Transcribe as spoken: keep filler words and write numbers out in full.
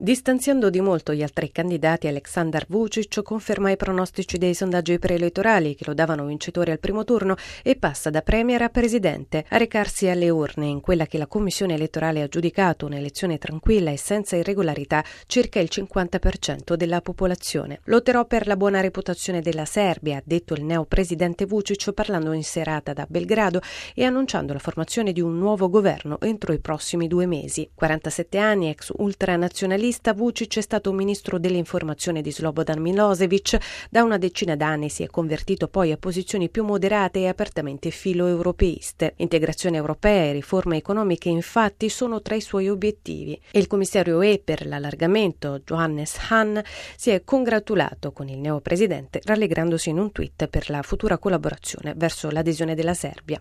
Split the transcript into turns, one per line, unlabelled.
Distanziando di molto gli altri candidati, Aleksandar Vučić conferma i pronostici dei sondaggi preelettorali che lo davano vincitore al primo turno e passa da premier a presidente a recarsi alle urne in quella che la commissione elettorale ha giudicato un'elezione tranquilla e senza irregolarità circa il cinquanta per cento della popolazione. Lotterò per la buona reputazione della Serbia, ha detto il neopresidente Vučić parlando in serata da Belgrado e annunciando la formazione di un nuovo governo entro i prossimi due mesi. quarantasette anni, ex ultranazionalista, Vučić è stato ministro dell'informazione di Slobodan Milošević. Da una decina d'anni si è convertito poi a posizioni più moderate e apertamente filo-europeiste. Integrazione europea e riforme economiche infatti sono tra i suoi obiettivi. E il commissario U E per l'allargamento, Johannes Hahn, si è congratulato con il neopresidente rallegrandosi in un tweet per la futura collaborazione verso l'adesione della Serbia.